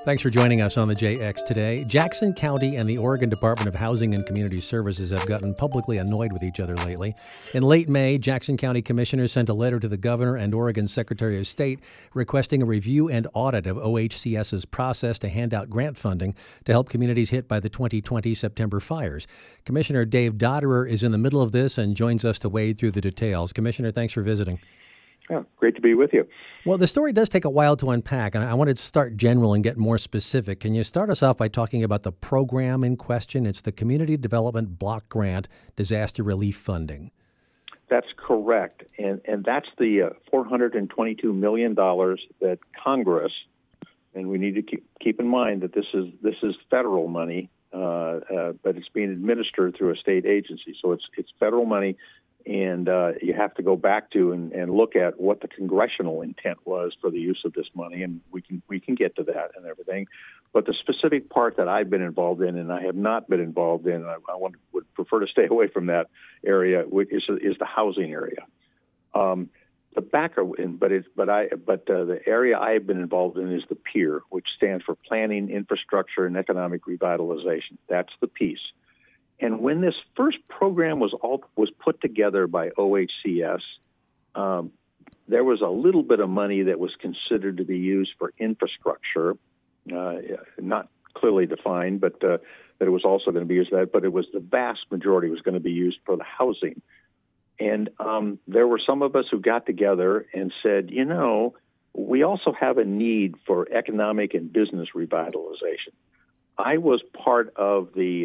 Thanks for joining us on the JX today. Jackson County and the Oregon Department of Housing and Community Services have gotten publicly annoyed with each other lately. In late May, Jackson County commissioners sent a letter to the governor and Oregon Secretary of State requesting a review and audit of OHCS's process to hand out grant funding to help communities hit by the 2020 September fires. Commissioner Dave Dodderer is in the middle of this and joins us to wade through the details. Commissioner, thanks for visiting. Yeah, great to be with you. Well, the story does take a while to unpack, and I wanted to start general and get more specific. Can you start us off by talking about the program in question? It's the Community Development Block Grant Disaster Relief Funding. That's correct, and that's the $422 million that Congress, and we need to keep in mind that this is federal money, but it's being administered through a state agency, so it's federal money. And you have to go back to and look at what the congressional intent was for the use of this money, and we can get to that and everything. But the specific part that I've been involved in, and I have not been involved in, would prefer to stay away from that area, is the housing area. The area I've been involved in is the PEER, which stands for Planning, Infrastructure, and Economic Revitalization. That's the piece. And when this first program was put together by OHCS, there was a little bit of money that was considered to be used for infrastructure, not clearly defined, but that it was also going to be used for that. But it was the vast majority was going to be used for the housing. And there were some of us who got together and said, we also have a need for economic and business revitalization. I was part of the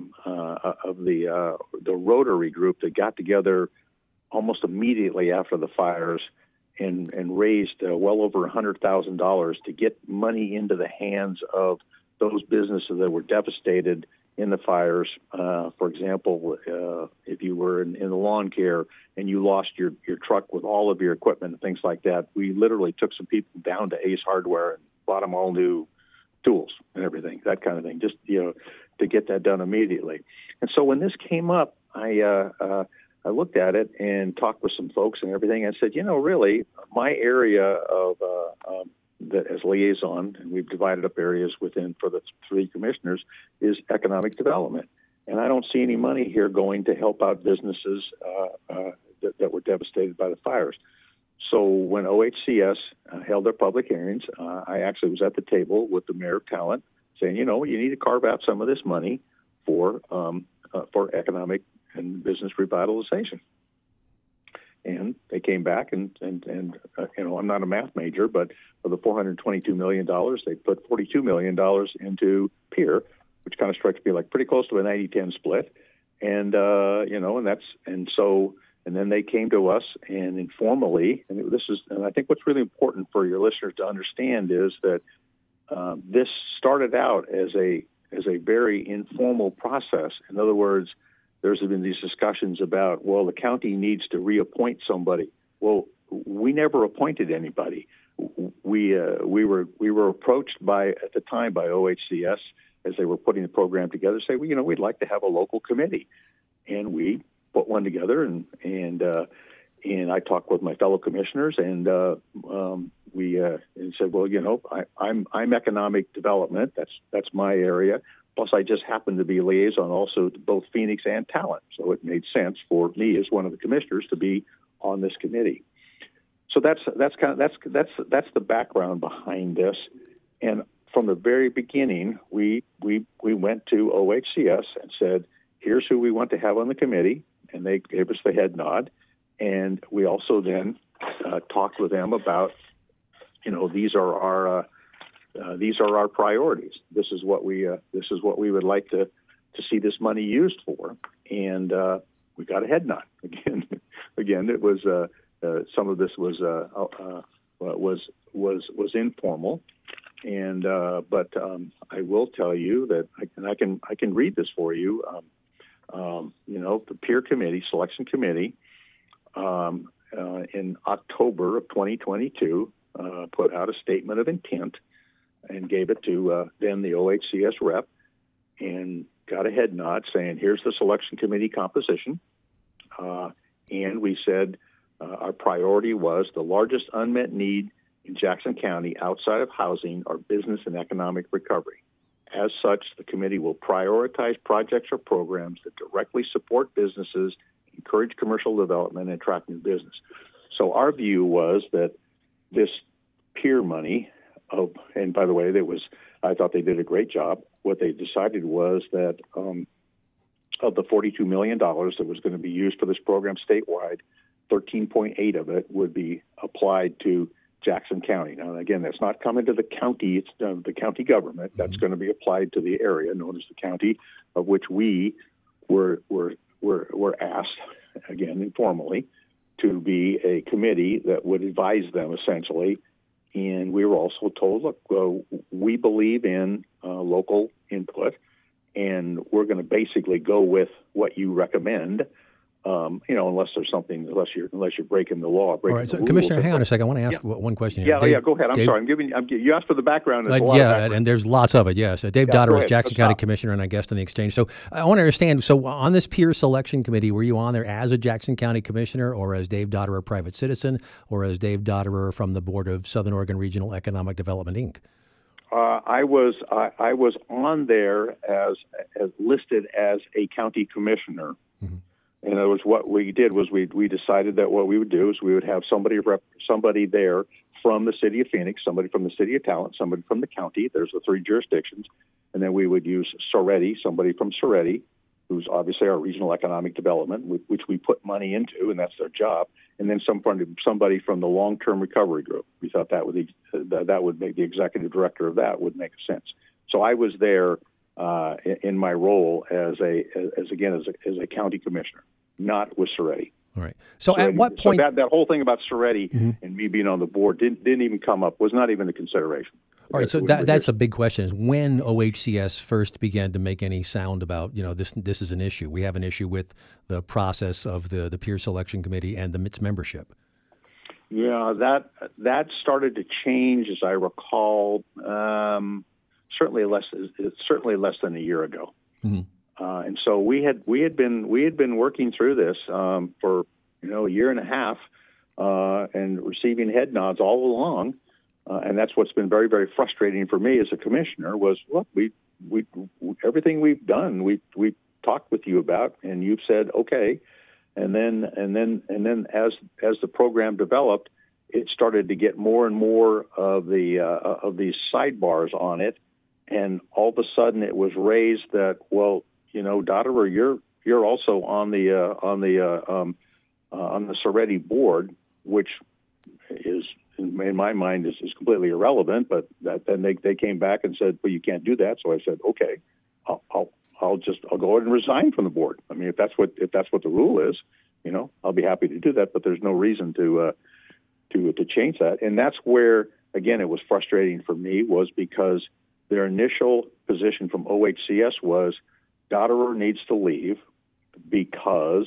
Rotary group that got together almost immediately after the fires and raised well over $100,000 to get money into the hands of those businesses that were devastated in the fires. For example, if you were in the lawn care and you lost your truck with all of your equipment and things like that, we literally took some people down to Ace Hardware and bought them all new tools and everything, that kind of thing, just to get that done immediately. And so when this came up, I looked at it and talked with some folks and everything. And said, really, my area of that as liaison, and we've divided up areas within for the three commissioners, is economic development. And I don't see any money here going to help out businesses that were devastated by the fires. So when OHCS held their public hearings, I actually was at the table with the mayor of Talent saying, you need to carve out some of this money for economic and business revitalization. And they came back and I'm not a math major, but for the $422 million, they put $42 million into PEER, which kind of strikes me like pretty close to a 90-10 split. And, and then they came to us and informally, and I think what's really important for your listeners to understand is that this started out as a very informal process. In other words, there's been these discussions about, well, the county needs to reappoint somebody. Well, we never appointed anybody. We were approached at the time by OHCS as they were putting the program together, say, well, we'd like to have a local committee, and we put one together, and I talked with my fellow commissioners, and we said, well, I'm economic development. That's my area. Plus, I just happen to be liaison also to both Phoenix and Talent, so it made sense for me as one of the commissioners to be on this committee. So that's the background behind this, and from the very beginning, we went to OHCS and said, here's who we want to have on the committee. And they gave us the head nod, and we also then talked with them about, these are our priorities. This is what we would like to see this money used for, and we got a head nod. Again, it was some of this was informal, and but I will tell you that I can read this for you. The peer committee, selection committee, in October of 2022, put out a statement of intent and gave it to then the OHCS rep and got a head nod saying, here's the selection committee composition. And we said our priority was the largest unmet need in Jackson County outside of housing are business and economic recovery. As such, the committee will prioritize projects or programs that directly support businesses, encourage commercial development, and attract new business. So our view was that this peer money, and by the way, I thought they did a great job. What they decided was that of the $42 million that was going to be used for this program statewide, 13.8 of it would be applied to Jackson County. Now, again, that's not coming to the county. It's the county government. That's going to be applied to the area known as the county, of which we were asked, again, informally, to be a committee that would advise them, essentially. And we were also told, look, we believe in local input, and we're going to basically go with what you recommend. Unless you're breaking the law. All right, so Commissioner, hang on a second. I want to ask one question here. Dave, go ahead. I'm sorry. You asked for the background. And there's lots of it. Yes, Dave Dotter is Jackson County Commissioner and I guest on the exchange. So I want to understand. So on this peer selection committee, were you on there as a Jackson County Commissioner, or as Dave Dotter, a private citizen, or as Dave Dotter from the board of Southern Oregon Regional Economic Development, Inc.? I was on there as listed as a county commissioner. Mm-hmm. And it was what we did was we decided that what we would do is we would have somebody there from the city of Phoenix, somebody from the city of Talent, somebody from the county. There's the three jurisdictions. And then we would use Soretti, somebody from Soretti, who's obviously our regional economic development, which we put money into, and that's their job. And then somebody from the long-term recovery group. We thought that would make the executive director of that would make sense. So I was there in my role as a county commissioner, not with Soretti. All right. So Soretti, at what point that whole thing about Soretti and me being on the board didn't even come up, was not even a consideration. All right. So that's a big question: is when OHCS first began to make any sound about this is an issue. We have an issue with the process of the peer selection committee and its membership. Yeah, that started to change, as I recall. Certainly less than a year ago, and so we had been working through this for a year and a half, and receiving head nods all along, and that's what's been very, very frustrating for me as a commissioner. Was look, we everything we've done, we talked with you about, and you've said okay, and then as the program developed, it started to get more and more of these sidebars on it. And all of a sudden, it was raised that, well, Dotterer, you're also on the Soretti board, which is in my mind is completely irrelevant. But then they came back and said, well, you can't do that. So I said, okay, I'll go ahead and resign from the board. I mean, if that's what the rule is, I'll be happy to do that. But there's no reason to change that. And that's where, again, it was frustrating for me, was because their initial position from OHCS was Dotterer needs to leave because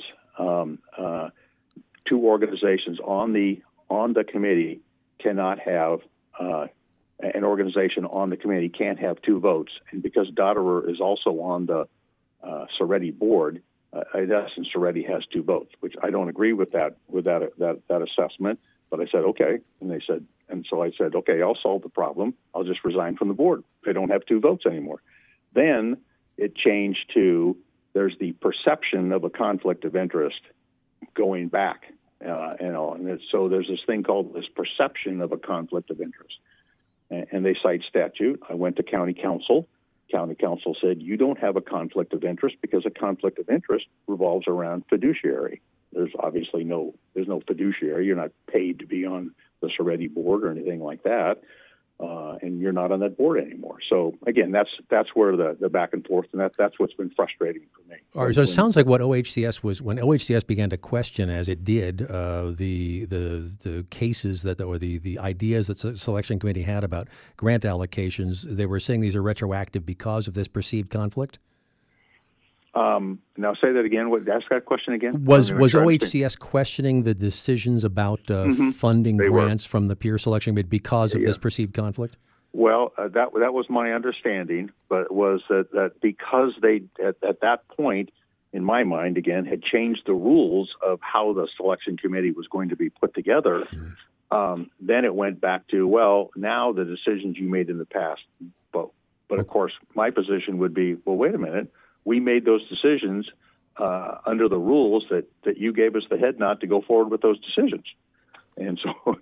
two organizations on the committee cannot have an organization on the committee can't have two votes, and because Dotterer is also on the Soretti board, in essence, Soretti has two votes, which I don't agree with that assessment. But I said okay, and so I said, okay, I'll solve the problem. I'll just resign from the board. They don't have two votes anymore. Then it changed to there's the perception of a conflict of interest going back, and so there's this thing called this perception of a conflict of interest, and they cite statute. I went to county council. County council said you don't have a conflict of interest because a conflict of interest revolves around fiduciary. There's obviously no fiduciary. You're not paid to be on the Soretti board or anything like that, and you're not on that board anymore. So again, that's where the back and forth, and that's what's been frustrating for me. All right. So it sounds like what OHCS was when OHCS began to question, as it did, the cases or the ideas that the selection committee had about grant allocations. They were saying these are retroactive because of this perceived conflict. Now say that again. Ask that question again. Was OHCS questioning the decisions about funding grants from the peer selection committee because of this perceived conflict? Well, that was my understanding, but was that because they at that point, in my mind, again, had changed the rules of how the selection committee was going to be put together, then it went back to, well, now the decisions you made in the past. But of course, my position would be, well, wait a minute. We made those decisions under the rules that you gave us the head nod to go forward with those decisions. And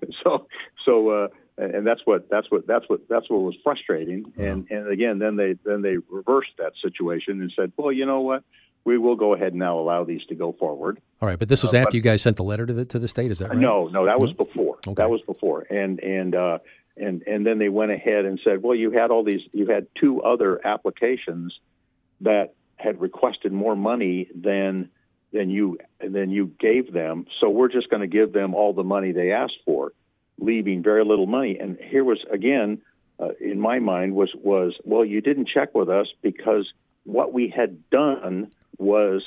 and that's what was frustrating. And again, then they reversed that situation and said, well, you know what? We will go ahead and now allow these to go forward. All right, but this was after you guys sent the letter to the state, is that right? No, that was before. Okay. That was before. And then they went ahead and said, well, you had two other applications that had requested more money than you gave them. So we're just going to give them all the money they asked for, leaving very little money. And here was, again, in my mind was, well, you didn't check with us because what we had done was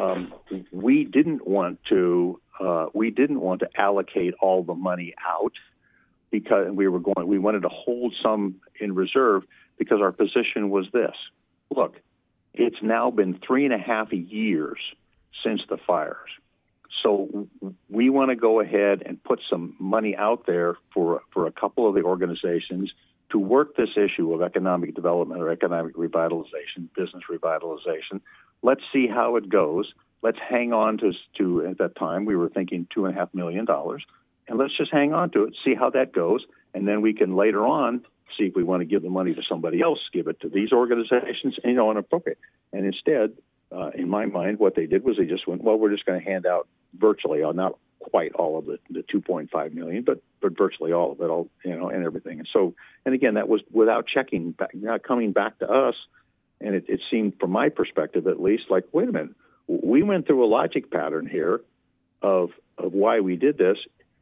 we didn't want to allocate all the money out because we wanted to hold some in reserve because our position was this. Look, it's now been 3.5 years since the fires. So we want to go ahead and put some money out there for a couple of the organizations to work this issue of economic development or economic revitalization, business revitalization. Let's see how it goes. Let's hang on to at that time, we were thinking $2.5 million, and let's just hang on to it, see how that goes, and then we can later on see if we want to give the money to somebody else, give it to these organizations, and appropriate. And instead, in my mind, what they did was they just went, well, we're just going to hand out virtually, not quite all of the $2.5 million, but virtually all of it, and everything. And so, and again, that was without checking back, not coming back to us. And it seemed, from my perspective at least, like, wait a minute, we went through a logic pattern here of why we did this.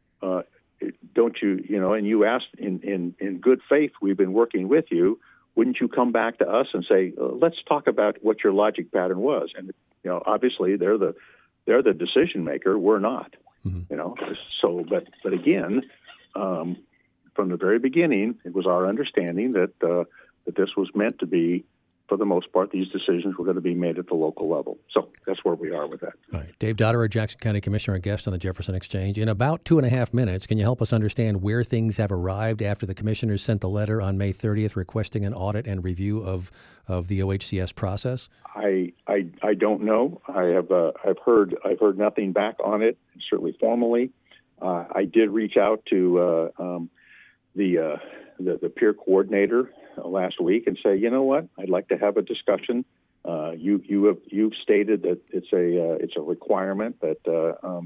Don't you, and you asked in good faith, we've been working with you. Wouldn't you come back to us and say, let's talk about what your logic pattern was? And, obviously they're the decision maker. We're not, So, but again, from the very beginning, it was our understanding that this was meant to be, for the most part, these decisions were going to be made at the local level. So that's where we are with that. All right. Dave Dotterer, Jackson County Commissioner and guest on the Jefferson Exchange. In about 2.5 minutes, can you help us understand where things have arrived after the commissioners sent the letter on May 30th requesting an audit and review of the OHCS process? I don't know. I've heard nothing back on it, certainly formally. I did reach out to the peer coordinator last week and say, you know what, I'd like to have a discussion. You've stated that it's a requirement that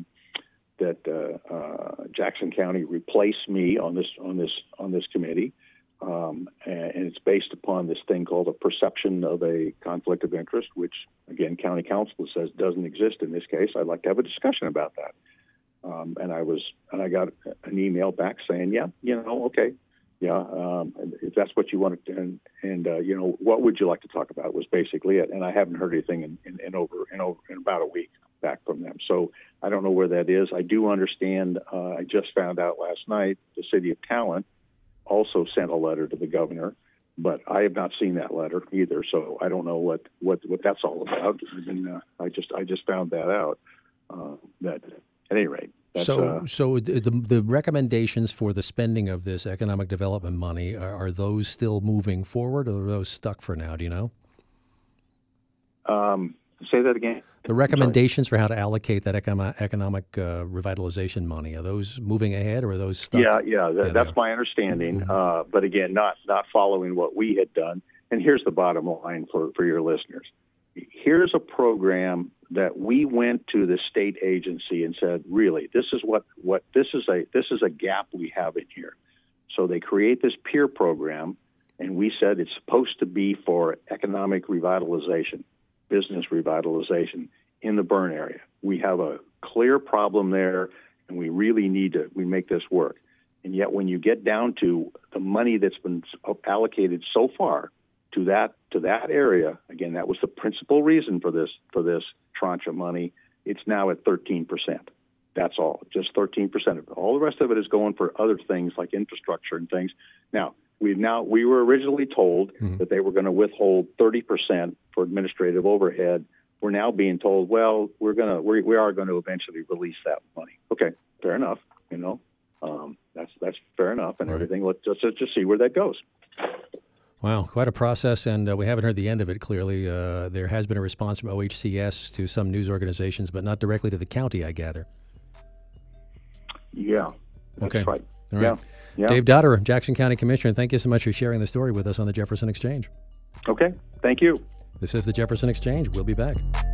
Jackson County replace me on this committee, and it's based upon this thing called a perception of a conflict of interest, which again county council says doesn't exist in this case. I'd like to have a discussion about that. And I got an email back saying, okay. Yeah, if that's what you want to, and what would you like to talk about was basically it. And I haven't heard anything in about a week back from them. So I don't know where that is. I do understand. I just found out last night the city of Talent also sent a letter to the governor, but I have not seen that letter either. So I don't know what that's all about. And I just found that out. That at any rate. So the recommendations for the spending of this economic development money, are those still moving forward, or are those stuck for now? Do you know? Say that again. The recommendations for how to allocate that economic revitalization money, are those moving ahead, or are those stuck? That's my understanding. Mm-hmm. But again, not following what we had done. And here's the bottom line for your listeners. Here's a program that we went to the state agency and said, really, this is this is a gap we have in here. So they create this peer program, and we said it's supposed to be for economic revitalization, business revitalization in the Bern area. We have a clear problem there, and we really need to make this work. And yet when you get down to the money that's been allocated so far to that area, again, that was the principal reason for this tranche of money. It's now at 13%. That's all, just 13% of it. All the rest of it is going for other things like infrastructure and things. Now we were originally told that they were going to withhold 30% for administrative overhead. We're now being told, well, we are going to eventually release that money. Okay, fair enough. That's fair enough, and Right. everything. Let's just see where that goes. Wow, quite a process, and we haven't heard the end of it, clearly. There has been a response from OHCS to some news organizations, but not directly to the county, I gather. Yeah, that's Okay. right. All right. Yeah. Dave Dotter, Jackson County Commissioner, thank you so much for sharing the story with us on the Jefferson Exchange. Okay, thank you. This is the Jefferson Exchange. We'll be back.